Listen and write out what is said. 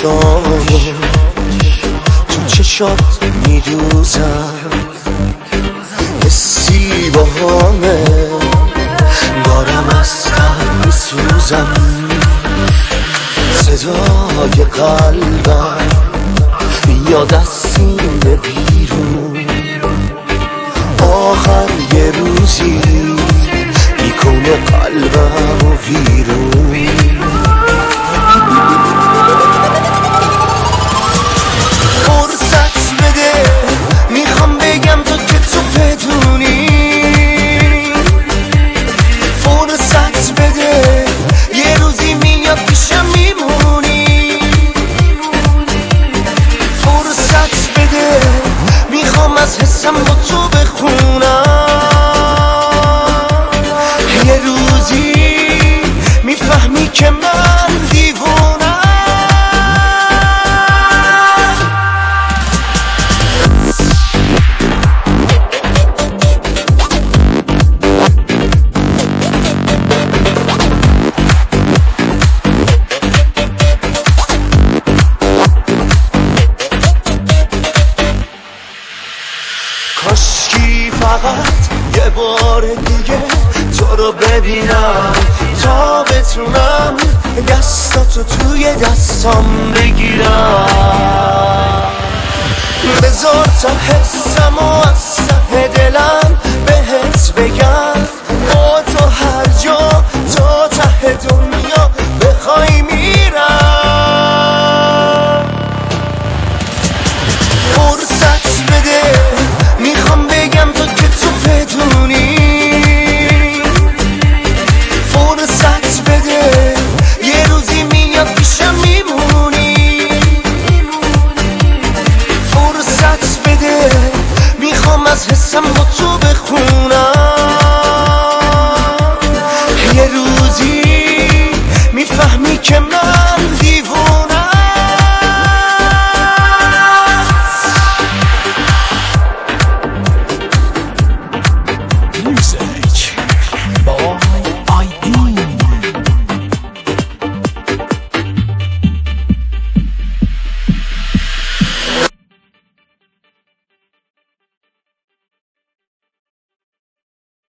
چشامو تو چشات میدوزم، حسی با همه دارم از قلب میسوزم، صدای قلبم یاد از سینه بیرون، آخر یه روزی میکنه قلبم و ویرون. فرصت بده میخوام بگم تو که تو بدونی، فرصت بده یه روزی میاد پیشم میمونی، فرصت بده میخوام از حسم با تو بخونم، یه روزی میفهمی که من دیوونم. کاشکی فقط یه بار دیگه تو رو ببینم تا بتونم دستاتو توی دستام بگیرم، بذار تا حسم و از ته دلم بهت بگم